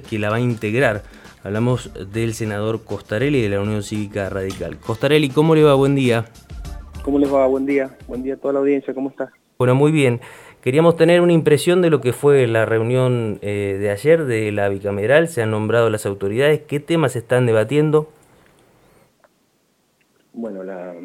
que la va a integrar. Hablamos del senador Costarelli de la Unión Cívica Radical. Costarelli, ¿cómo le va? Buen día. ¿Cómo les va? Buen día a toda la audiencia, ¿cómo estás? Bueno, muy bien. Queríamos tener una impresión de lo que fue la reunión de ayer de la bicameral. Se han nombrado las autoridades. ¿Qué temas se están debatiendo? Bueno, la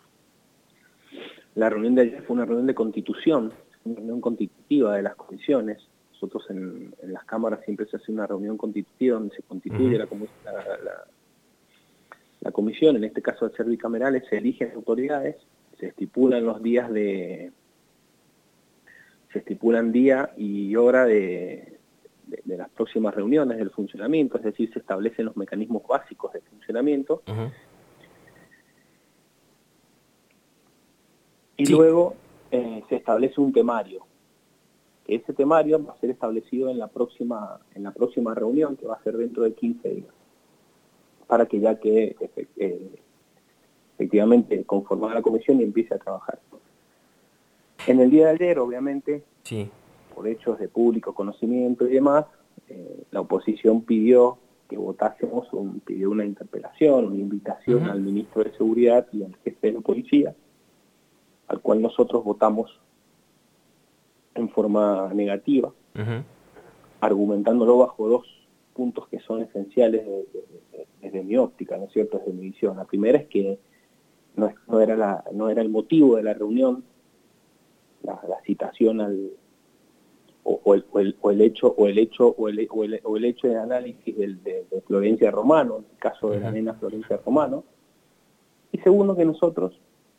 reunión de ayer fue una reunión de constitución, una reunión constitutiva de las comisiones. Nosotros en las cámaras siempre se hace una reunión constitutiva donde se constituye la comisión. En este caso, al ser bicamerales, se eligen autoridades, se estipulan día y hora de las próximas reuniones del funcionamiento, es decir, se establecen los mecanismos básicos de funcionamiento. Y sí. Luego se establece un temario. Ese temario va a ser establecido en la próxima reunión, que va a ser dentro de 15 días, para que ya quede efectivamente conformada la comisión y empiece a trabajar. En el día de ayer, obviamente, sí, por hechos de público conocimiento y demás, la oposición pidió que votásemos, pidió una interpelación, una invitación al ministro de Seguridad y al jefe de la policía, al cual nosotros votamos en forma negativa, argumentándolo bajo dos puntos que son esenciales desde mi óptica, ¿no es cierto?, desde mi visión. La primera es que no era el motivo de la reunión, la citación el hecho de análisis de Florencia Romano, en el caso de la nena Florencia Romano. Y segundo, que nosotros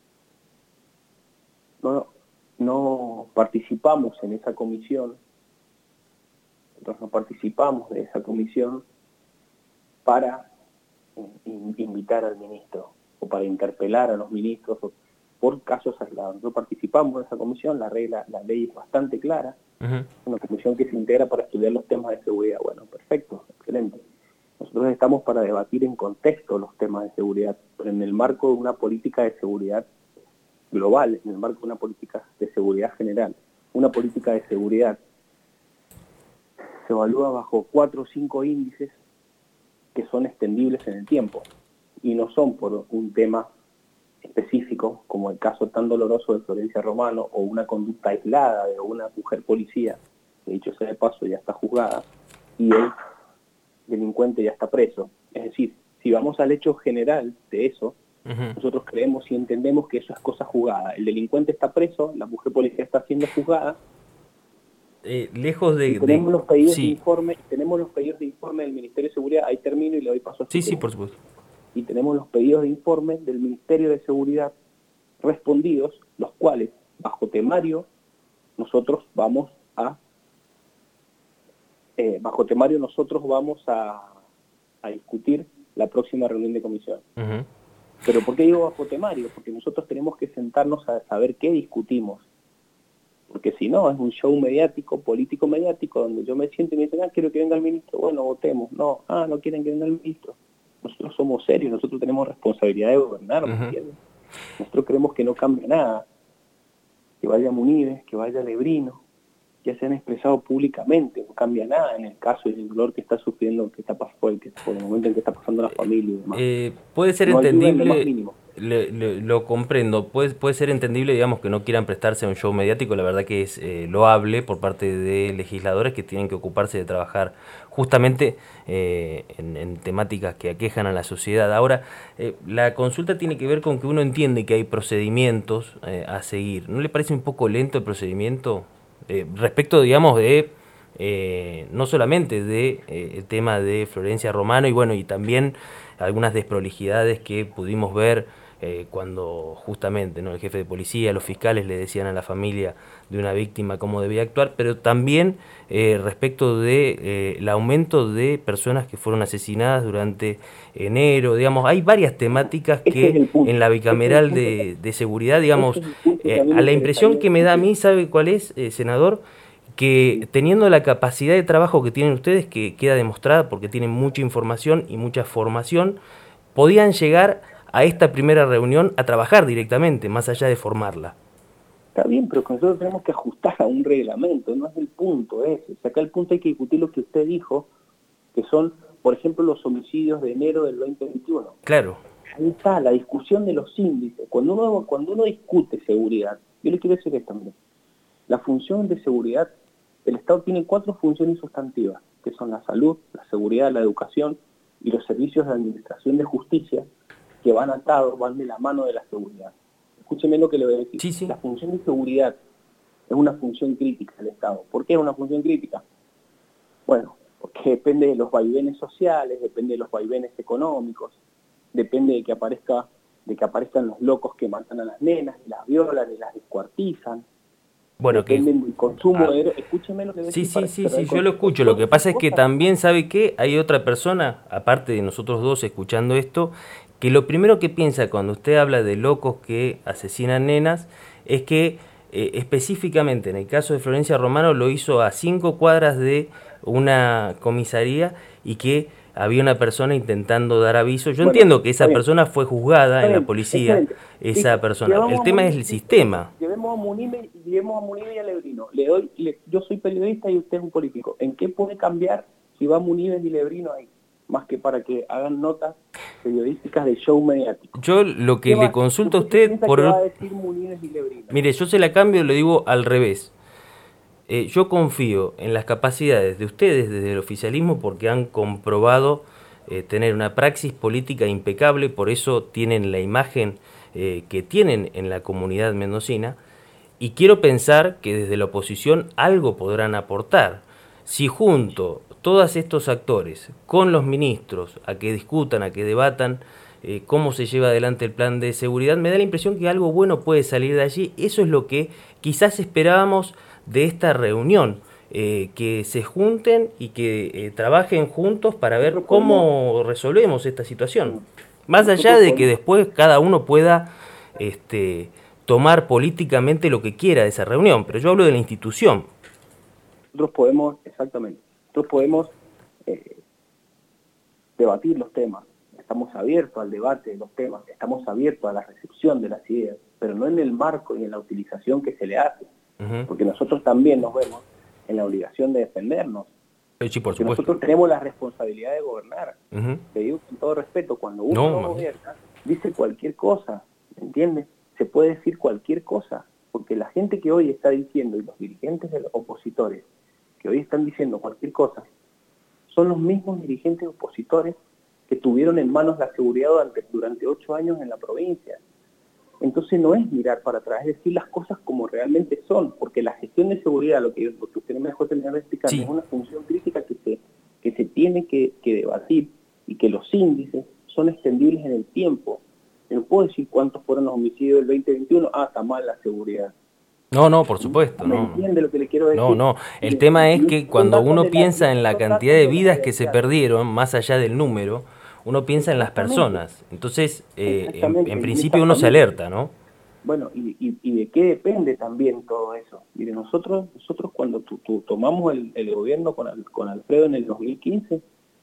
no participamos en esa comisión. Nosotros no participamos de esa comisión para invitar al ministro o para interpelar a los ministros por casos aislados. No participamos de esa comisión, la ley es bastante clara. Una comisión que se integra para estudiar los temas de seguridad. Bueno, perfecto, excelente. Nosotros estamos para debatir en contexto los temas de seguridad, pero en el marco de una política de seguridad global, en el marco de una política de seguridad general. Una política de seguridad se evalúa bajo 4 o 5 índices que son extendibles en el tiempo y no son por un tema específico, como el caso tan doloroso de Florencia Romano o una conducta aislada de una mujer policía, que dicho sea de paso ya está juzgada, y el delincuente ya está preso. Es decir, si vamos al hecho general de eso, nosotros creemos y entendemos que eso es cosa juzgada. El delincuente está preso, la mujer policía está siendo juzgada. Lejos de... Tenemos los pedidos de informe, del Ministerio de Seguridad, ahí termino y le doy paso a su Sí, por supuesto. Y tenemos los pedidos de informe del Ministerio de Seguridad respondidos, los cuales, bajo temario, nosotros vamos a discutir la próxima reunión de comisión. Pero ¿por qué digo bajo temario? Porque nosotros tenemos que sentarnos a saber qué discutimos. Porque si no, es un show mediático, político mediático, donde yo me siento y me dicen, quiero que venga el ministro, bueno, votemos. No quieren que venga el ministro. Nosotros somos serios, nosotros tenemos responsabilidad de gobernar, ¿me entiendes? Nosotros creemos que no cambia nada. Que vaya Munives, que vaya Lebrino, ya se han expresado públicamente, no cambia nada en el caso y el dolor que está sufriendo, por el momento en que está pasando la familia y demás. Puede ser entendible, lo comprendo, puede ser entendible, digamos, que no quieran prestarse a un show mediático. La verdad que es loable por parte de legisladores que tienen que ocuparse de trabajar justamente en temáticas que aquejan a la sociedad. Ahora, la consulta tiene que ver con que uno entiende que hay procedimientos a seguir. ¿No le parece un poco lento el procedimiento? Respecto, digamos, de no solamente de el tema de Florencia Romano y también algunas desprolijidades que pudimos ver cuando justamente el jefe de policía, los fiscales le decían a la familia de una víctima cómo debía actuar, pero también respecto de el aumento de personas que fueron asesinadas durante enero. Digamos, hay varias temáticas que en la bicameral de seguridad, digamos, a la impresión que me da a mí, ¿sabe cuál es, senador? Que teniendo la capacidad de trabajo que tienen ustedes, que queda demostrada porque tienen mucha información y mucha formación, podían llegar a esta primera reunión a trabajar directamente, más allá de formarla. Está bien, pero nosotros tenemos que ajustar a un reglamento, no es el punto ese. O sea, acá el punto hay que discutir lo que usted dijo que son, por ejemplo, los homicidios de enero del 2021. Claro. Ahí está la discusión de los índices. Cuando uno discute seguridad, yo le quiero decir esto también, la función de seguridad, el Estado tiene 4 funciones sustantivas, que son la salud, la seguridad, la educación y los servicios de administración de justicia, que van atados, van de la mano de la seguridad. Escúcheme lo que le voy a decir. Sí, sí. La función de seguridad es una función crítica del Estado. ¿Por qué es una función crítica? Bueno, porque depende de los vaivenes sociales, depende de los vaivenes económicos, depende de que aparezcan los locos que matan a las nenas, y las violan y las descuartizan. Bueno, dependen del consumo de... Escúcheme lo que Sí, decís. sí, yo lo escucho. Lo que pasa es que también, ¿sabe qué? Hay otra persona, aparte de nosotros dos escuchando esto, que lo primero que piensa cuando usted habla de locos que asesinan nenas es que específicamente en el caso de Florencia Romano lo hizo a 5 cuadras de una comisaría y que había una persona intentando dar aviso. Yo entiendo que esa persona fue juzgada en la policía, esa persona. El tema es el sistema. Llevemos a Munive y a Lebrino. Yo soy periodista y usted es un político. ¿En qué puede cambiar si va Munive y Lebrino ahí? Más que para que hagan notas periodísticas de show mediático. Yo lo que le consulto a usted por... ¿Qué va a decir Munive y Lebrino? Mire, yo se la cambio, le digo al revés. Yo confío en las capacidades de ustedes desde el oficialismo porque han comprobado tener una praxis política impecable, por eso tienen la imagen que tienen en la comunidad mendocina, y quiero pensar que desde la oposición algo podrán aportar. Si junto todos estos actores con los ministros a que discutan, a que debatan cómo se lleva adelante el plan de seguridad, me da la impresión que algo bueno puede salir de allí. Eso es lo que quizás esperábamos de esta reunión, que se junten y que trabajen juntos para ver cómo resolvemos esta situación. Más allá de que después cada uno pueda tomar políticamente lo que quiera de esa reunión, pero yo hablo de la institución. Nosotros podemos debatir los temas, estamos abiertos al debate de los temas, estamos abiertos a la recepción de las ideas, pero no en el marco y en la utilización que se le hace. Porque nosotros también nos vemos en la obligación de defendernos. Sí, por supuesto. Nosotros tenemos la responsabilidad de gobernar. Te digo con todo respeto, cuando uno no gobierna, dice cualquier cosa, ¿me entiendes? Se puede decir cualquier cosa, porque la gente que hoy está diciendo, y los dirigentes de los opositores, que hoy están diciendo cualquier cosa, son los mismos dirigentes opositores que tuvieron en manos la seguridad durante 8 años en la provincia. Entonces no es mirar para atrás, es decir las cosas como realmente son, porque la gestión de seguridad, lo que usted no me dejó terminar de explicar, es una función crítica que se tiene que debatir, y que los índices son extendibles en el tiempo. No puedo decir cuántos fueron los homicidios del 2021, está mal la seguridad. No, por supuesto. ¿Me entiende lo que le quiero decir? No. El tema es que cuando uno piensa en la cantidad de vidas que se perdieron, más allá del número, uno piensa en las personas. Entonces, en principio uno se alerta, ¿no? Bueno, y de qué depende también todo eso. Mire, nosotros cuando tomamos el gobierno con Alfredo en el 2015,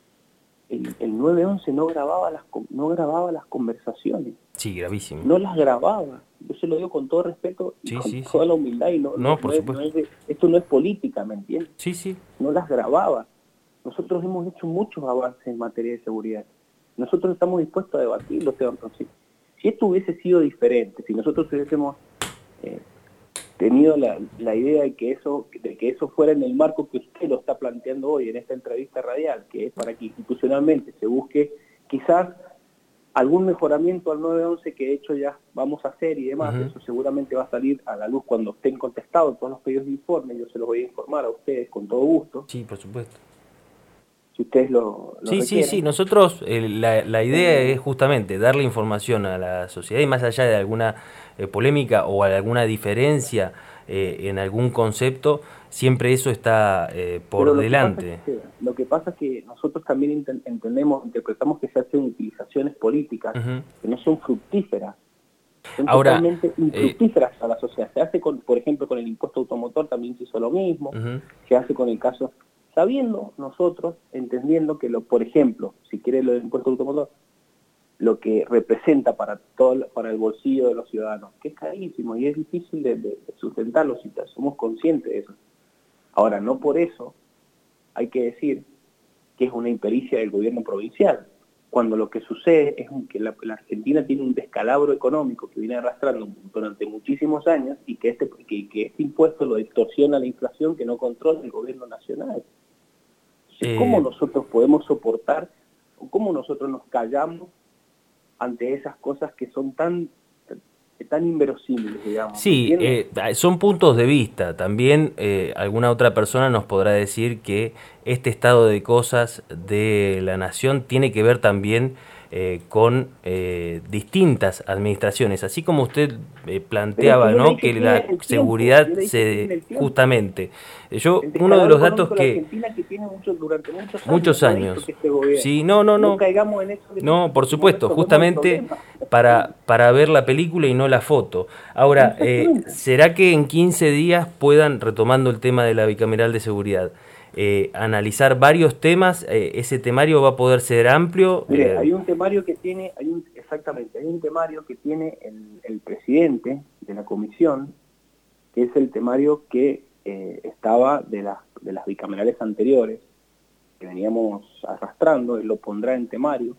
el 911 no grababa las conversaciones. Sí, gravísimo. No las grababa. Yo se lo digo con todo respeto y con toda la humildad. Y por supuesto. Esto no es política, ¿me entiendes? Sí. No las grababa. Nosotros hemos hecho muchos avances en materia de seguridad. Nosotros estamos dispuestos a debatirlo, entonces. Si esto hubiese sido diferente, si nosotros hubiésemos tenido la idea de que eso fuera en el marco que usted lo está planteando hoy en esta entrevista radial, que es para que institucionalmente se busque quizás algún mejoramiento al 911 que de hecho ya vamos a hacer y demás, eso seguramente va a salir a la luz cuando estén contestados todos los pedidos de informe, yo se los voy a informar a ustedes con todo gusto. Sí, por supuesto. Si ustedes lo requieren. Sí, nosotros la idea es justamente darle información a la sociedad y más allá de alguna polémica o alguna diferencia en algún concepto, siempre eso está por delante. Lo que pasa es que nosotros también interpretamos que se hacen utilizaciones políticas que no son fructíferas. Son totalmente infructíferas a la sociedad. Se hace, por ejemplo, con el impuesto automotor también se hizo lo mismo, se hace con el caso... Sabiendo nosotros, entendiendo que, por ejemplo, si quiere lo del impuesto automotor, lo que representa para el bolsillo de los ciudadanos, que es carísimo y es difícil de sustentarlo, si somos conscientes de eso. Ahora, no por eso hay que decir que es una impericia del gobierno provincial, cuando lo que sucede es que la Argentina tiene un descalabro económico que viene arrastrando durante muchísimos años y que este impuesto lo distorsiona la inflación que no controla el gobierno nacional. Entonces, ¿cómo nosotros podemos soportar o cómo nosotros nos callamos ante esas cosas que son tan inverosímiles, digamos? Sí, son puntos de vista. También alguna otra persona nos podrá decir que este estado de cosas de la nación tiene que ver también con distintas administraciones, así como usted planteaba, ¿no? Que la seguridad justamente. Uno de los datos que durante muchos años. Sí, no caigamos en eso. No, por supuesto, justamente para ver la película y no la foto. Ahora, ¿será que en 15 días puedan, retomando el tema de la bicameral de seguridad, analizar varios temas? ¿Ese temario va a poder ser amplio? Mire, hay un temario que tiene, hay un temario que tiene el presidente de la comisión, que es el temario que estaba de las bicamerales anteriores, que veníamos arrastrando. Él lo pondrá en temario,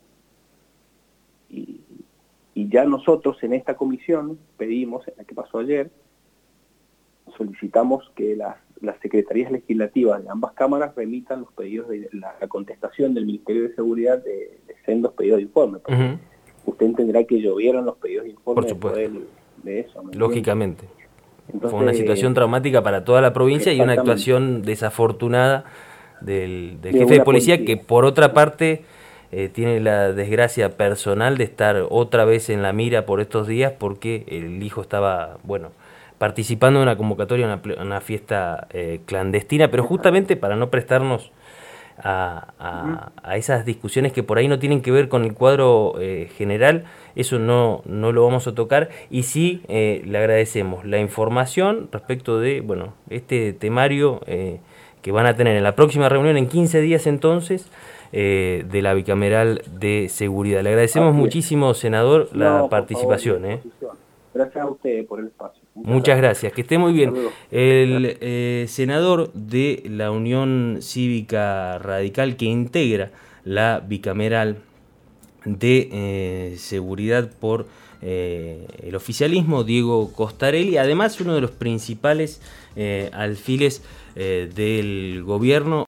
y ya nosotros en esta comisión pedimos, en la que pasó ayer, solicitamos que las secretarías legislativas de ambas cámaras remitan los pedidos de la contestación del Ministerio de Seguridad de sendos pedidos de informe. Usted entenderá que llovieron los pedidos de informe de eso. Lógicamente. Entonces, fue una situación traumática para toda la provincia y una actuación desafortunada del jefe de policía, que por otra parte tiene la desgracia personal de estar otra vez en la mira por estos días porque el hijo estaba, participando en una convocatoria, una fiesta clandestina, pero justamente para no prestarnos a esas discusiones que por ahí no tienen que ver con el cuadro general, eso no lo vamos a tocar. Y sí, le agradecemos la información respecto de este temario que van a tener en la próxima reunión en 15 días entonces, de la bicameral de seguridad. Le agradecemos muchísimo, senador, la participación. Gracias a usted por el espacio. Muchas gracias, que esté muy bien. El senador de la Unión Cívica Radical, que integra la bicameral de seguridad por el oficialismo, Diego Costarelli, además uno de los principales alfiles del gobierno